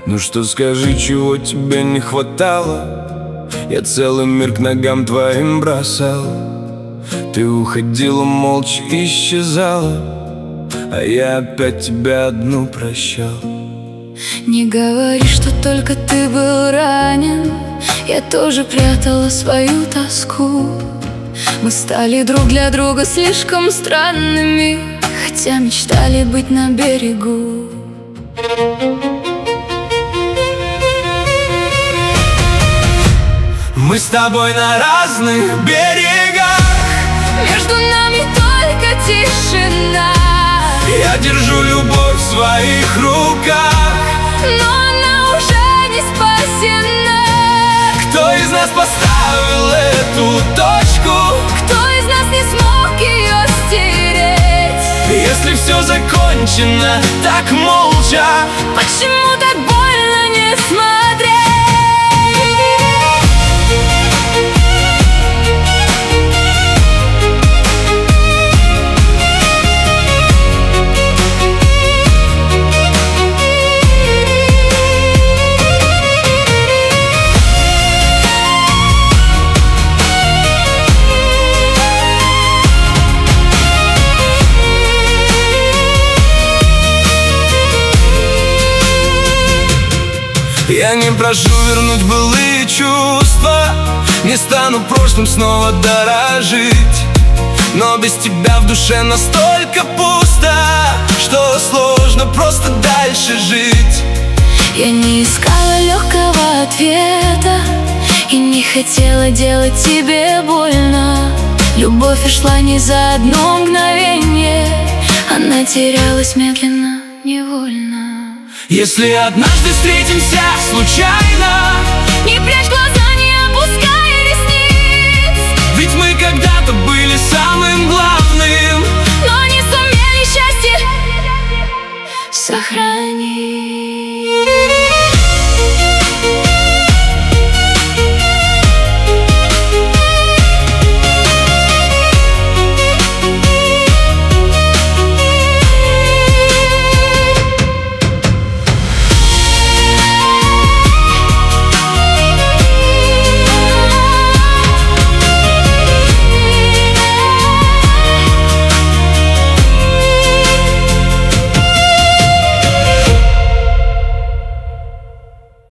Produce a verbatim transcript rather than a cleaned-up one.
Ну что, скажи, чего тебе не хватало? Я целый мир к ногам твоим бросал. Ты уходила, молча исчезала, а я опять тебя одну прощал. Не говори, что только ты был ранен. Я тоже прятала свою тоску. Мы стали друг для друга слишком странными, хотя мечтали быть на берегу. Мы с тобой на разных берегах, между нами только тишина. Я держу любовь в своих руках, но она уже не спасена. Кто из нас поставил эту точку? Кто из нас не смог ее стереть? Если все закончено так молча, почему так больно не смотреть? Я не прошу вернуть былые чувства, не стану прошлым снова дорожить. Но без тебя в душе настолько пусто, что сложно просто дальше жить. Я не искала легкого ответа и не хотела делать тебе больно. Любовь ушла не за одно мгновение, она терялась медленно, невольно. Если однажды встретимся случайно, не прячь глаза, не опускай ресниц. Ведь мы когда-то были самым главным, но не сумели счастье сохранить.